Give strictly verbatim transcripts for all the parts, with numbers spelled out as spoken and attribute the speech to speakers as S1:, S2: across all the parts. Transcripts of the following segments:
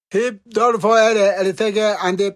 S1: Hip dolfo ele elitege ande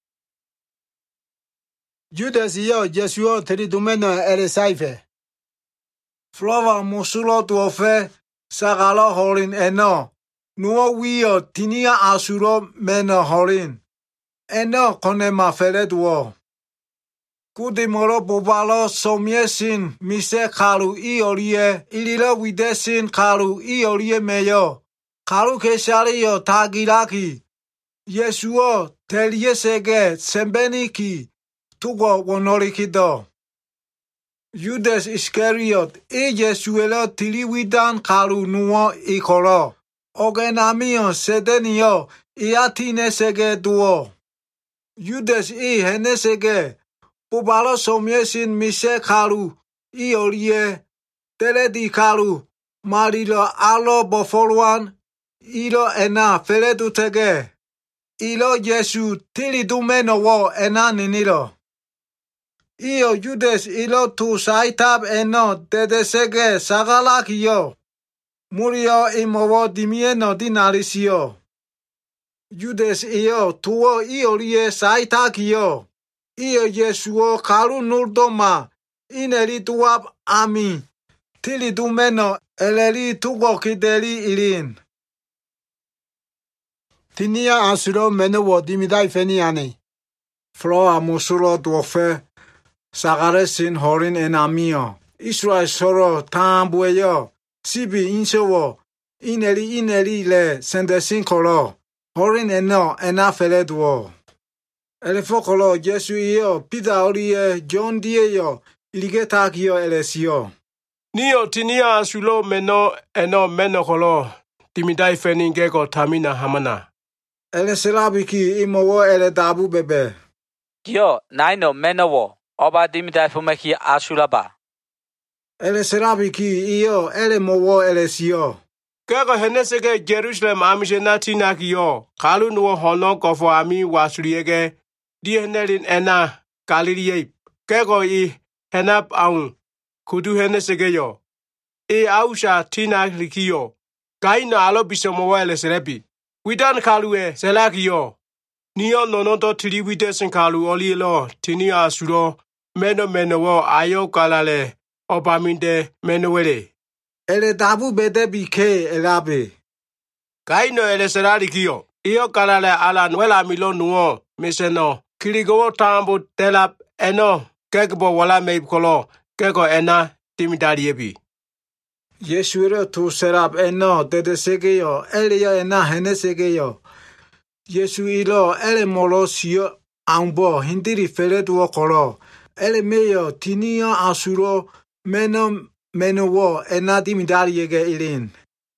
S1: Judas yo Jesuo tri dumeno ele saife.
S2: Flova musulo tuofe sagalo horin eno. Nuo wio tinia asuro meno horin. Eno kone mafele duo. Kudi moro bubalo somiesin mise karu i orie. Ililo widesin karu i orie meyo. Karu keshario tagiraki. Yesuo teliesege sembeniki. Tugo wonorikido. Judas Iscariot e Jesuelo tiliwidan karu nuo ikoro. Ogenamio sedenio iatinesege duo. Judas e henesege. Bubalo somiesin mise karu i orie. Teledi karu. Marilo alo boforuan. Ilo ena feledutege. Ilo Jesu tilidumeno wo ena ninilo. Io Judas ilo tu saitab eno dedesege sagalakio. Murio imowo dimieno dinarisio. Judas io tuo io rie saitakio. Io Jesuo karu nurdoma. Ineri tuab ami. Tilidumeno eleri tugo kideli ilin.
S1: Tinia asuro meno wo dimidai feniane.
S2: Floa musulo duofe. Sagaresin horin enamio. Israel soro tambueyo. Sibi insewo. Ineri ineri le sendesin kolo. Horin eno enafele duo. Elefo kolo Jesu iyo. Pida orie John dieyo. Iligetakio elesio.
S3: Nio tinia asulo meno eno meno kolo. Timidai feningeko tamina hamana.
S2: Eleselabiki imowo ele dabu bebe.
S4: Yo, naino menowo. Oba dimidai fumeki asulaba.
S2: Eleselabiki iyo ele mowo elesio.
S3: Kego henesege Jerusalem amishena tinakiyo. Kalu nuwo hono kofo ami wasuriege. Di henelin ena galiliye. Kego i henap aun. Kudu henesege yo. E ausha tinakiyo. Gaino alo bisomowo eleselebi. Widan kalue selakiyo. Niyo nonoto tiliwite sinkalu olielo tini asuro meno menowo ayo kalale obaminde menowele.
S2: Ele dabu bede bike elabe.
S3: Kaino ele seralikiyo. Iyo kalale ala nwela milo nuo miseno. Kirigowo tambo telap eno kekbo wala meibkolo keko ena timidariyebi.
S2: Yesuero tu serap eno dedesegeyo. Ele yo ena henesegeyo. Yesu ilo ele molo sio ambo hindiri feleduo koro. Ele meyo tinio asuro meno menowo enadi midariege ilin.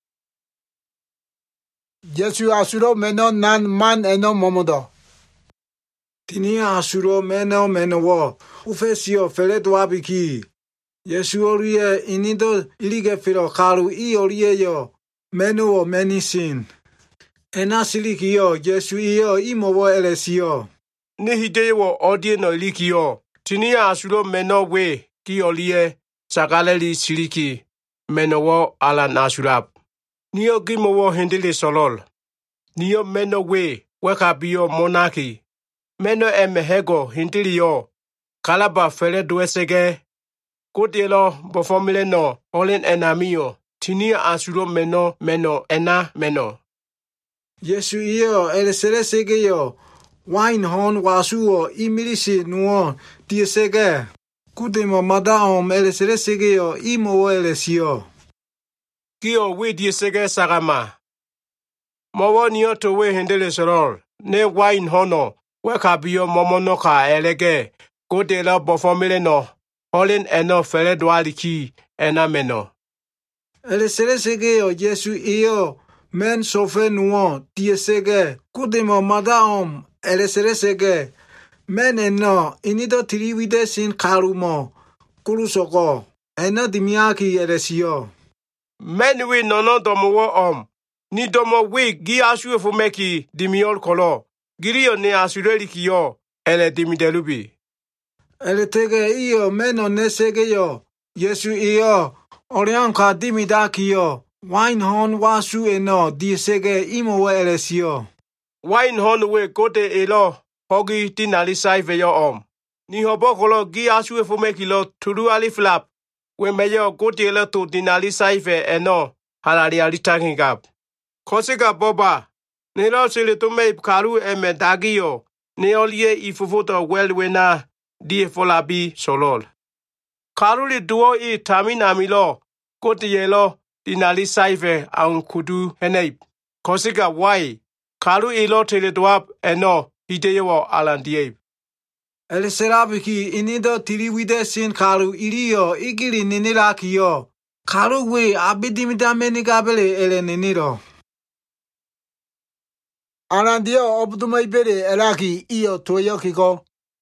S1: Jesu asuro meno nan man eno momodo.
S2: Tinio asuro meno menowo. Ufesio feledua biki. Yesu orie inido ilige filo karu i orie yo. Menowo menisin. Enasilikio Jesu iyo imowo elesio.
S3: Nihidewo odie no ilikio. Tinia asulo meno we ki olie sagaleli siliki menowo ala nasurab. Niyo gimowo hindili solol. Niyo meno we wekabio monaki. Meno emehego hindili yo. Kalaba fele duesege. Kutielo bofomile no olin enamio. Tinia asulo meno meno ena meno.
S2: Yesu iyo elesegeyo. Wine hon wasuo imilisi nuo diesege. Kudimo madaom elesegeyo imo elesio.
S3: Kio we diesege sagama. Mowo niyoto we hendele sorol. Ne wine hono. Wekabio momonoka elege. Kutelo bofomile no. Olin eno fele dualiki ena meno.
S2: Elesegeyo Yesu iyo. Men sofe nuo diesege. Kudimo madaom eleseresege. Men eno inido tiliwide sin karumo. Kurusoko. Eno dimiaki elesio.
S3: Men we nono domo om. Ni domo we gi asu fumeki dimiol kolo. Girio ne asureli kiyo ele dimidelubi.
S2: Eletege iyo meno nesege yo. Yesu iyo. Orianka dimidaki yo. Wine hon wasu eno diesege imo elesio.
S3: Wine honwe kote elo hogi tinali saive yo om. Ni hobokolo gi asue fumekilo turu ali flap. We meyo kote elo to tinali saive eno halari alitangingap. Kosika boba. Nero sile tume karu eme dagio. Neolie ifufuto welwena die folabi solol. Karu li duo i tamin amilo. Kote yelo tinali saive aun kudu heneip. Kosika wai. Karu ilo tele duap eno hiteyo alandiep.
S2: Ele serabiki inido tiriwide sin karu irio igiri ninirakiyo. Karu we abidimida menigabele ele niniro.
S1: Alandio obdumaibere elaki iyo toyo kiko.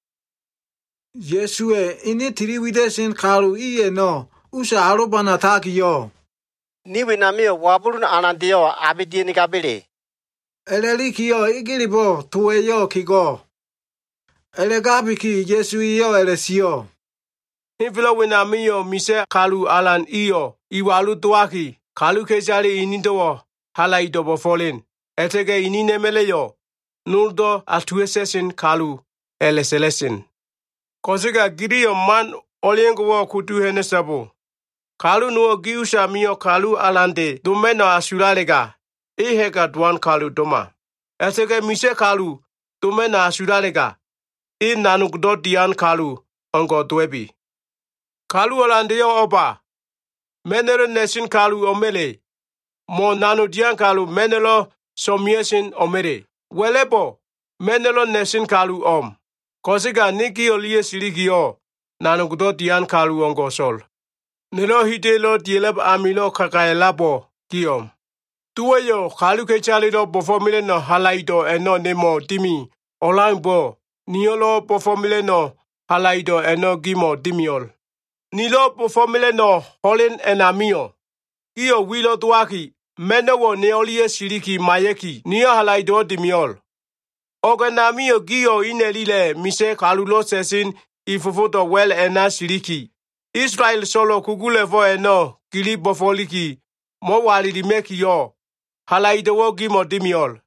S2: Yesue ini tiriwide sin karu iye no. Usa arobana takiyo.
S5: Niwe namio wabulun alandio abidinikabele.
S2: Ele kiyo igiribo tuweyo kiko. Ele gabiki Yesu iyo ele siyo.
S3: Hifilo wena miyo mise kalu alan iyo. Iwalu tuaki. Kalu kesali inidowo. Hala idobo folin. Etege ininemeleyo. Nuldo atuesesin kalu ele selesin. Kosika giriyo man oliengo kutu hene sabo. Kalu nuo giusha miyo kalu alande dumeno asuralega. Ihega duan kalu doma. Etege mise kalu dumena asuralega. I nanukdo dian kalu ongo dwebi. Kalu alandeyo oba. Menero nesin kalu omele. Mo nanu dian kalu menelo somiesin omere. Welebo. Menelo nesin kalu om. Kosika niki olie sirigio. Nanukdo dian kalu ongo sol. Nelo hitelo dieleb amilo kakaelabo kiom. Tuweyo kalu kechalido bofomile no halaido eno nemo timi. Olangbo. Niolo pofomile no halaido eno gimo dimiol. Nilo pofomile no holin enamio. Iyo wilo tuaki. Menewo neolie siriki mayeki. Niyo halaido dimiol. Ogenamio giyo inelile mise kalulo sesin ifufuto wel ena siriki. Israel solo kugulevo eno kili bofoliki. Mo walidimeki yo. Halaido gimo dimiol.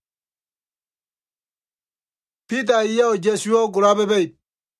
S1: Peter iyo Jesuo gurabebe.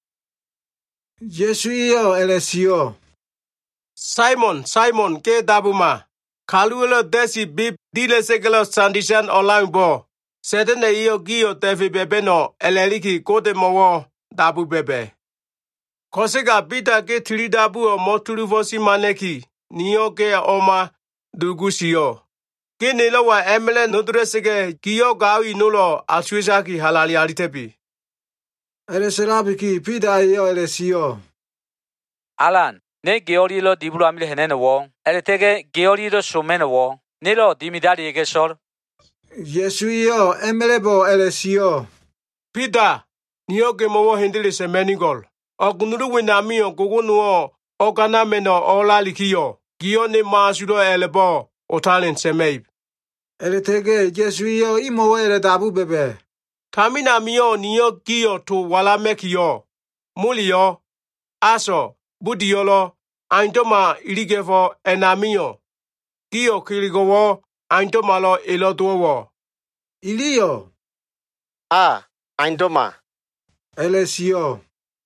S2: Yesu iyo ele siyo.
S3: Simon, Simon, ke dabuma. Kaluelo desi bib dile segelo sandishan olangbo. Setene iyo giyo tefi bebeno eleliki kote mowo dabu bebe. Kosega bita ke tiri dabu o motuluvosi maneki. Niyo ke oma dugusiyo. Ke nilo wa emele nudresege kiyo gawi nulo asuizaki halali alitepi.
S2: Ele serabiki pida iyo ele siyo.
S4: Alan, ne geori lo dibulu amile henene wo. Ele tege geori lo shumene wo. Nilo dimidari ege sor.
S2: Yesu iyo emelebo ele siyo.
S3: Pida, niyo ke mowo hendele se menigol. Ogunuru winamiyo kugunuo okana meno olalikiyo. Giyo ne maasudo elebo otalin semeib.
S2: Ele tege Yesu iyo imo ele dabu bebe.
S3: Kamina miyo niyo giyo to wala mekiyo. Muliyo, aso, budiyolo, aintoma iligefo enamiyo. Giyo kiligowo, aintoma lo ilotuowo.
S2: Iliyo.
S5: Ah, aindoma.
S2: Ele siyo.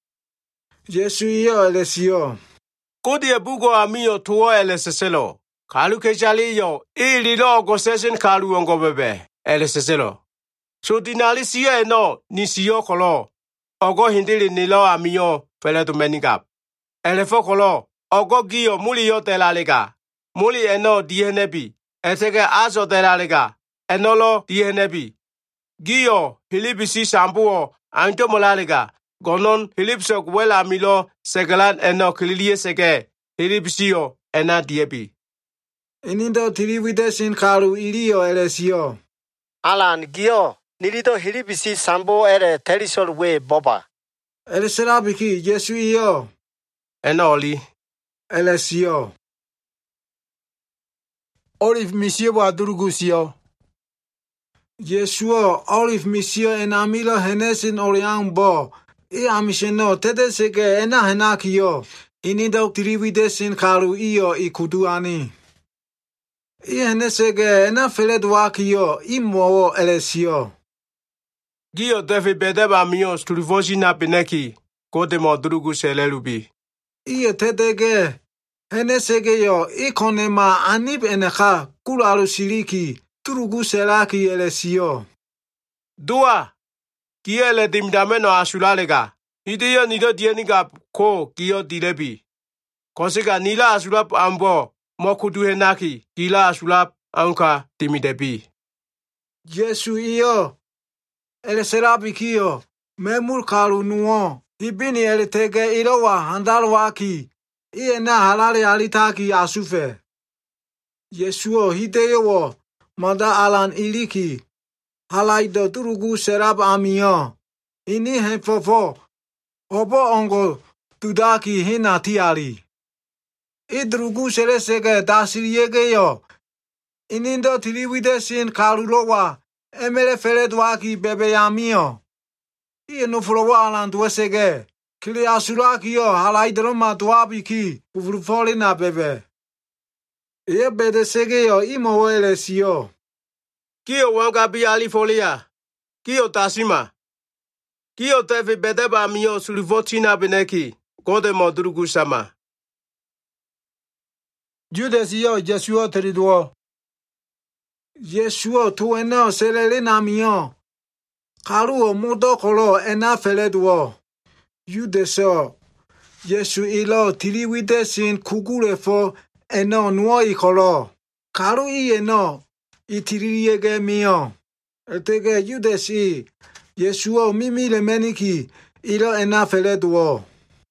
S2: Yesu iyo ele siyo.
S3: Kodi ebugo amiyo tuwo ele seselo. Kalu kechali yo, ili lo gosesin kalu ongo bebe, ele seselo. So dinali siya eno, ni siyo kolo. Ogo hindili nilo amiyo, fele tu menigap. Ele fo kolo, ogo giyo muli yo telalega. Muli eno dienebi, eteke aso telalega. Enolo dienebi. Giyo, hilibisi sambuo, anto molalega. Gonon hilipsok wela amilo, segelan eno kililie sege. Hilibisiyo, ena diebi.
S2: Inindo tiriwide sin karu iliyo ele siyo.
S5: Alan giyo nilito hilibisi sambo ere telisol we boba.
S2: Ele serabiki Yesu iyo.
S3: Enoli.
S2: Ele siyo.
S1: Olive misio wa durugu siyo.
S2: Yesuo olive misio enamilo henesin oriang bo. I amisheno tete sege ena henakiyo. Inindo tiriwide sin karu iyo ikuduani. I henesege ena feledwakiyo imowo ele siyo.
S3: Gio defi bedeba mio sturivosi na pineki. Kote mo drugu selelubi.
S2: Iye tetege. Hene segeyo ikonema anib eneka kulalu siliki. Turugu selaki elesio.
S3: Dua. Kiele dimdameno asulalega. Hidiyo nido dieniga ko kiyo dilebi. Kosega nila asulap ambo. Mokuduhenaki. Kila asulap anka timidebi.
S2: Yesu iyo. Ele serapi kiyo. Memul kalu nuo. Hibini ele tege ilowa handalwaki. Iye na halale alitaki asufe. Yesuo hideyo mada alan iliki. Halaido turugu serap amiyo. Ini hemfofo. Obo ongo tudaki hina tiari. Idrugu seresege dasiriege yo. Inindo tiliwide sin kalulowa. Emele feledwaki bebe yamiyo. Iye nuflowa alan duesege. Kili asulaki yo halaidroma duabiki. Ufrufoli na bebe. Iye bede sege yo imo ele siyo.
S3: Kio wanga bi alifolia. Kio tasima. Kio tefi bedeba mio sulivotina beneki. Kode modrugu sama.
S2: Judas yo Jesuo teriduo. Yesuo tu eno selele na mio. Karuo mudo kolo ena feleduo. Judeso. Yesu ilo tiliwide sin kugule fo eno nuo ikolo. Karu i eno itiririege mio. Etege Judesi. Yesuo mimi le meniki ilo ena feleduo.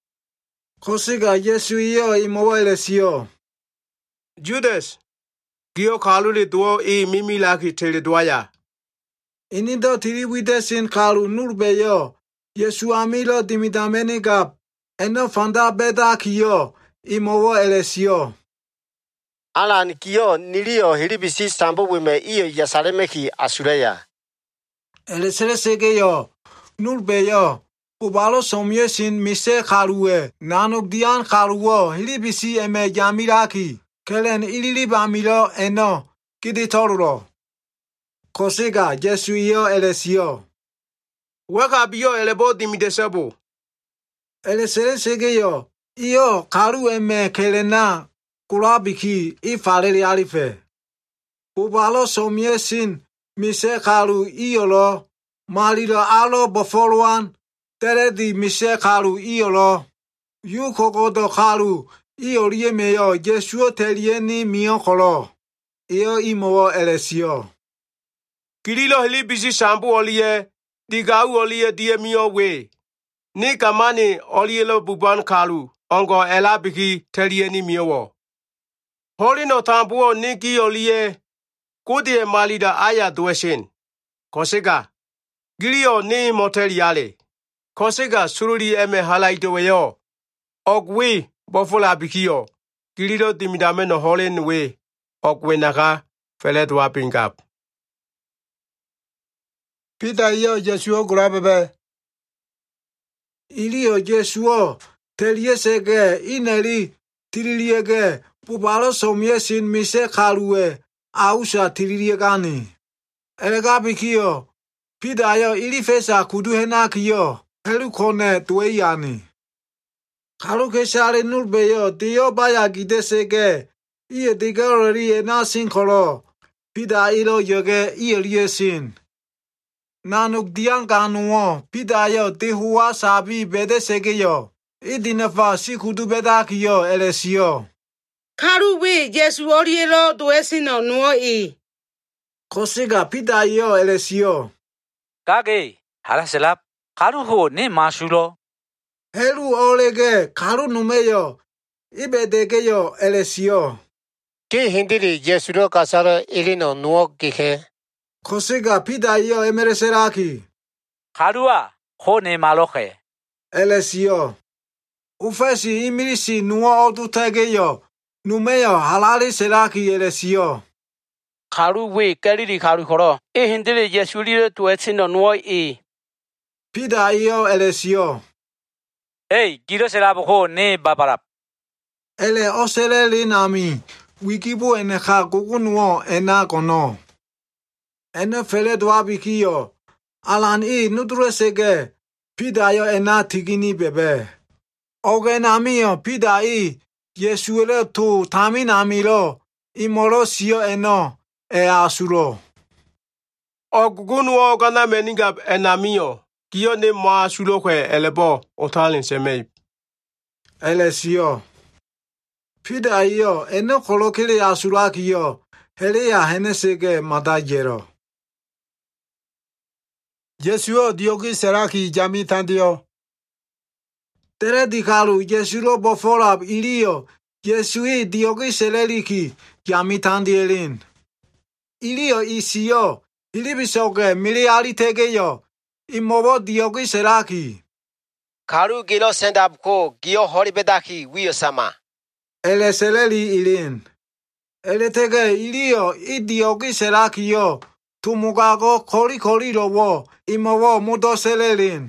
S2: Kosiga Yesu iyo imoele siyo.
S3: Judas. Kio kaluli duo i mimi laki tele duaya.
S2: Inido tiliwide sin kalu nurbeyo. Yesu amilo dimidameni gap. Eno fanda beda kiyo. Imowo elesio.
S5: Alan kiyo nilio hilibisi sambo wime iyo yasalemeki asureya.
S2: Elesere segeyo. Nurbeyo. Ubalo somye sin mise kaluwe. Nanuk dian kaluwo. Hilibisi eme jamiraki. Kelen ililiba milo eno. Kidi toruro. Kosiga Yesu iyo elesio.
S3: Waka biyo elebo dimidesebo.
S2: Elesere segeyo. Iyo karu eme kelena. Kulabiki ifaleli alife. Ubalo somye sin mise kalu iyolo. Malilo alo bofoluan. Teredi mise kalu iyolo. Yu kokodo kalu iyoliye meyo Yesuo terieni miyo kolo. Iyo imowo elesio.
S3: Kirilo hilibisi sambu oliye. Digau oliye die miyo we. Ni kamani oliye buban kalu. Ongo elabiki terieni miyo. Holi no tambuo niki oliye. Kudie malida aya dueshin. Kosega. Girio ni moteriale. Kosega sururi eme halaidoweyo. Ogwe bofola bikiyo. Giriro dimidame no holen we. Ogwe naka feledwa pingap.
S2: Pita iyo Yesuo grabebe. Ilio Yesuo teriesege ineli tiriliege. Pupalo somye sin mise kaluwe. Ausha tiriliegani. Elega bikiyo. Pita yo ilifesa kuduhena kiyo. Helu kone tueyani. Kalu kesare nurbeyo diyo baya gidesege. Iye digarori ena sin kolo. Pita ilo yoge iye liye sin. Nanuk diang kanuo. Pita yo dihuwa sabi bedesege yo. Idinefa si kudu bedaki yo elesio.
S6: Karu we Yesu orielo duesino nuo i.
S2: Kosiga pita yo elesio.
S4: Kage. Hala selap. Karu ho ne masulo.
S2: Helu olege karu numeyo. Ibedege yo elesio.
S5: Ki hindiri Yesudo kasara ilino nuo kike.
S2: Kosiga pita yo emereseraki.
S4: Karua ho ne maloke.
S2: Elesio. Ufesi imirisi nuo odutege yo. Numeyo halali seraki elesio.
S7: Karu we kaliri karu koro. E hindiri Yesulire tuetsino nuo i.
S2: Pita yo elesio.
S4: Hey, giro selap ho ne babarap.
S2: Ele osele linami. Wikibu eneka kukunuo ena kono. Ene fele dwabikiyo. Alan i nutrusege pida yo ena tigini bebe. Ogenamio pida i Yesuele tu taminamilo imolo sio eno e asuro.
S3: Ogunu ogana meningab enamio. Kio ne ma sulo kwe elebo otalin semei.
S2: Ele sio. Pida yo eno kolokili asuraki yo. Helia henesege madajero.
S1: Yesuo diogi seraki jami tandio.
S2: Tere dikalu Yesulo bofolab ilio. Yesui diogi seleriki jami tandielin. Ilio isio. Ilibisoge miliari tege yo. Imobo diogi seraki.
S5: Karu gilo sendab ko gio horibedaki wiyo sama.
S2: Ele seleri ilin. Ele tege ilio idiogi seraki yo. Tumugago kori kori lowo. Imobo mudo selerin.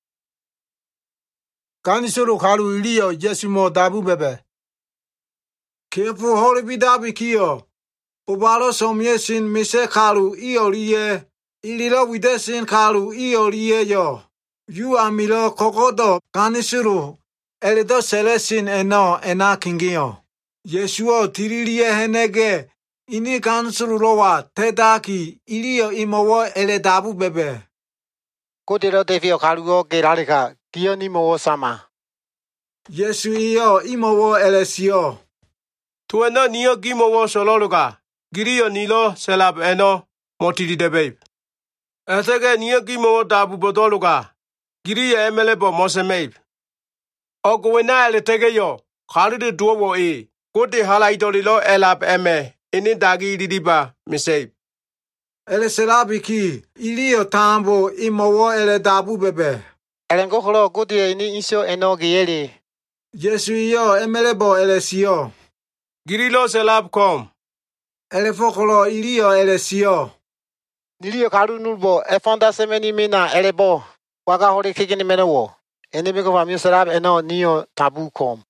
S1: Kanisuru karu ilio Yesumo dabu bebe.
S2: Kefu horibidabi kiyo. Ubalo somyesin mise karu ioriye. Ililo widesin karu ioriye yo. Yu amilo kokodo kanisuru. Elido selesin eno ena kingiyo. Yesuo tiriliye henege. Ini kanisuru lowa tedaki. Ilio imowo ele dabu bebe.
S5: Kotero devio karugo gerarika gio ni mo sama.
S2: Yesu iyo imowo ele sio.
S3: Tueno niyo gimo wo sololuga. Giriyo nilo selab eno motiri debe. Etege niyo gimo wo dabu bodoluga. Giriyo emelebo mosemeib. Ogwena ele tege yo. Khalide duwo e. Kote halaidolilo elab eme. Ini dagi didiba miseib.
S2: Ele selabiki. Ilio tambo imowo ele dabu bebe.
S5: Elengo holo kote ini iso eno gieli.
S2: Yesu iyo emelebo ele sio.
S3: Girilo selab kom.
S2: Ele fokolo ilio ele sio.
S5: Nilio karu nulbo efonda semeni mina elebo. Waga hori kikini menewo. Ene beko famio serab eno niyo tabu kom.